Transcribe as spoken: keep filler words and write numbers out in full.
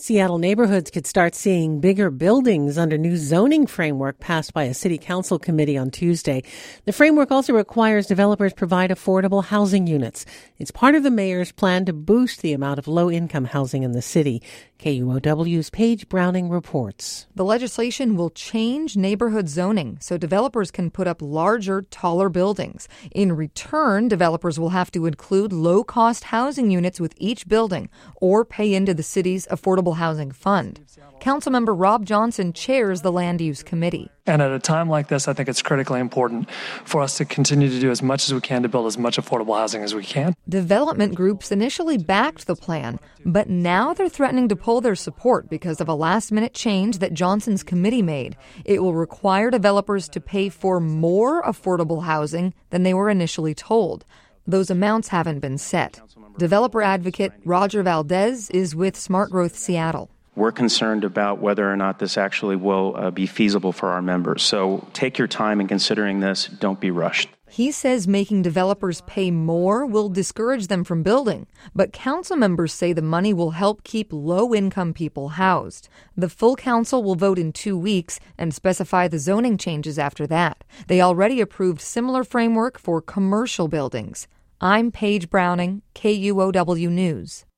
Seattle neighborhoods could start seeing bigger buildings under new zoning framework passed by a city council committee on Tuesday. The framework also requires developers provide affordable housing units. It's part of the mayor's plan to boost the amount of low-income housing in the city. K U O W's Paige Browning reports. The legislation will change neighborhood zoning so developers can put up larger, taller buildings. In return, developers will have to include low-cost housing units with each building or pay into the city's Affordable Housing Fund. Councilmember Rob Johnson chairs the Land Use Committee. And at a time like this, I think it's critically important for us to continue to do as much as we can to build as much affordable housing as we can. Development groups initially backed the plan, but now they're threatening to pull their support because of a last-minute change that Johnson's committee made. It will require developers to pay for more affordable housing than they were initially told. Those amounts haven't been set. Developer advocate Roger Valdez is with Smart Growth Seattle. We're concerned about whether or not this actually will uh, be feasible for our members. So take your time in considering this. Don't be rushed. He says making developers pay more will discourage them from building, but council members say the money will help keep low-income people housed. The full council will vote in two weeks and specify the zoning changes after that. They already approved similar framework for commercial buildings. I'm Paige Browning, K U O W News.